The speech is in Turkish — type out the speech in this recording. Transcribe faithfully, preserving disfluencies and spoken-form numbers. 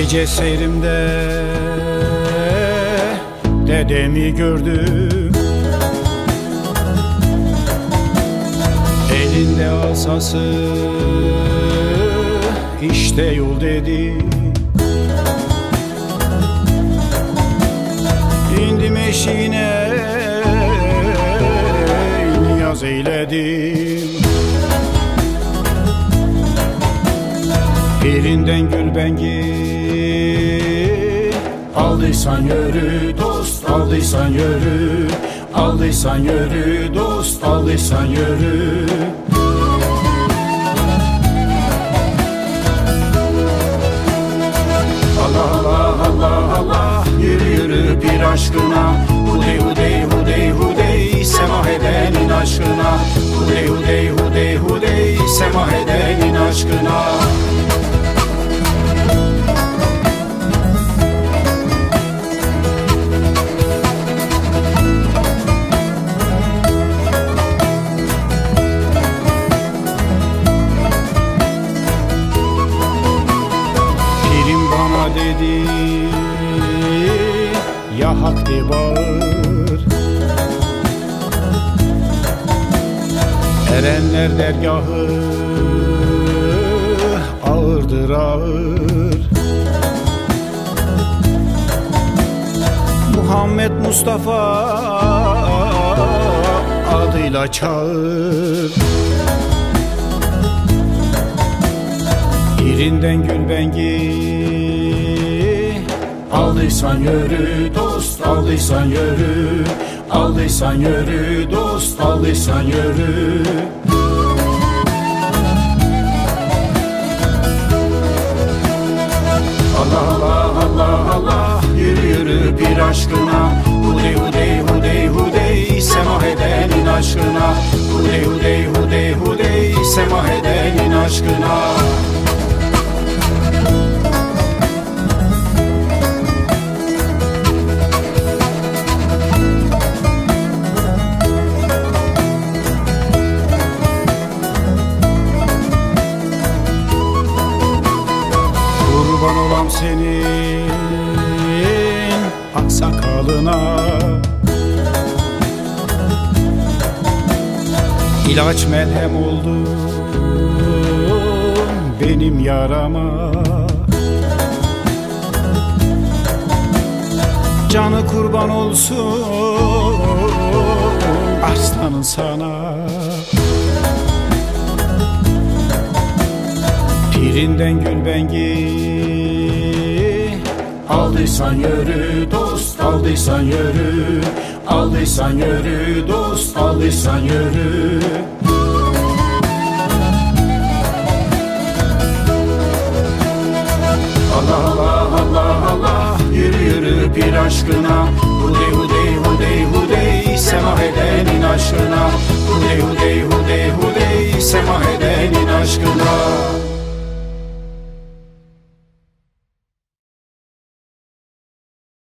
Gece seyrimde dedemi gördüm, elinde asası, işte yol dedi. İndim eşiğine, niyaz eyledim. Birinden gül bengi, aldıysan yürü dost, aldıysan yürü, aldıysan yürü dost, aldıysan yürü. Allah Allah Allah Allah, yürü yürü bir aşkına, hudey hudey hudey hudey, semah edenin aşkına, hudey hudey hudey hudey, semah edenin aşkına. Dedi ya hak de bağır, erenler dergahı ağırdır ağır. Muhammed Mustafa adıyla çağır. Birinden gül bengi, aldıysan yürü dost, aldıysan yürü, aldıysan yürü dost, aldıysan yürü. Allah Allah Allah Allah, yürü yürü bir aşkına, hudey hudey hudey hudey, semah edenin aşkına, hudey hudey hudey hudey, semah edenin aşkına. Kurban olam senin aksakalına, İlaç merhem oldun benim yarama. Canı kurban olsun arslanın sana. Birinden gül bengi, aldıysan yürü dost, aldıysan yürü, aldıysan yürü dost, aldıysan yürü. Allah Allah Allah Allah, yürü yürü bir aşkına, hudey hudey